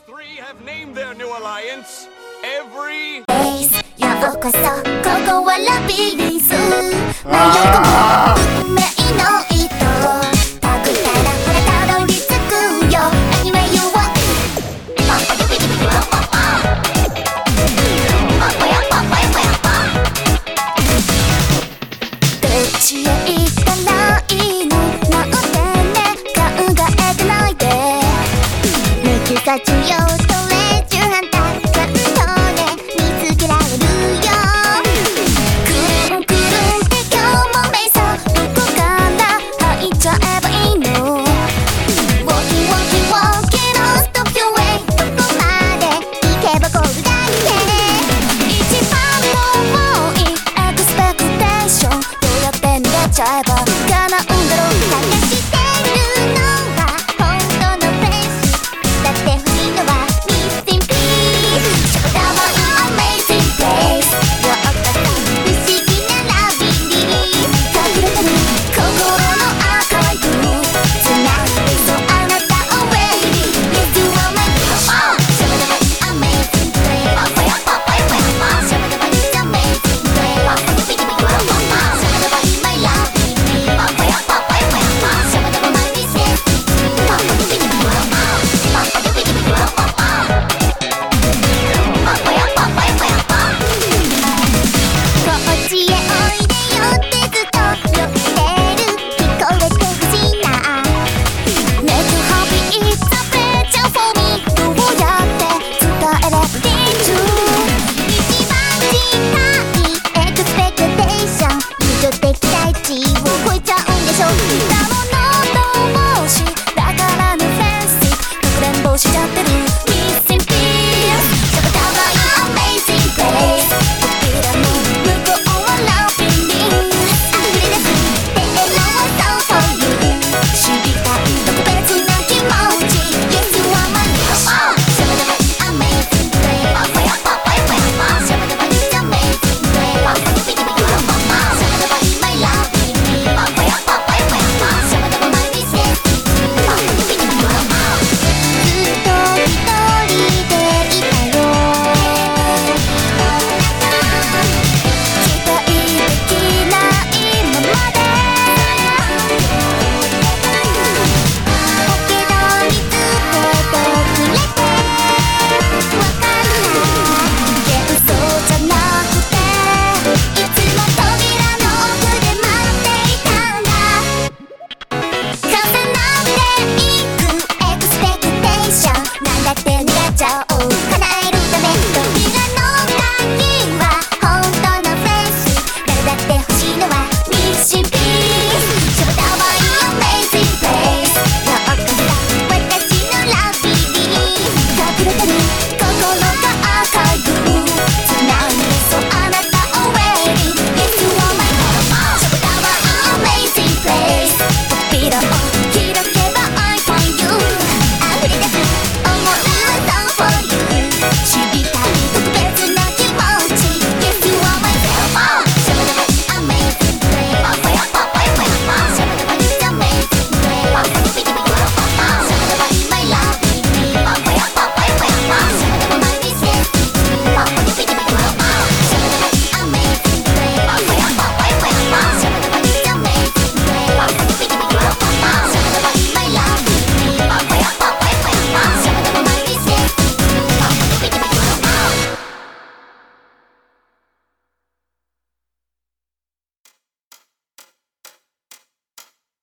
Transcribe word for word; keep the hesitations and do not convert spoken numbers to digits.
three have named their new alliance Every Days ようこそここはラビリンス迷い込む運命の糸たくたらほらたどり着くよ Anyway you wantパパピピピピパパパパパやパパやパやパ口へ行ったらいいのなんてね考えてないで抜き差しようとレジュ反対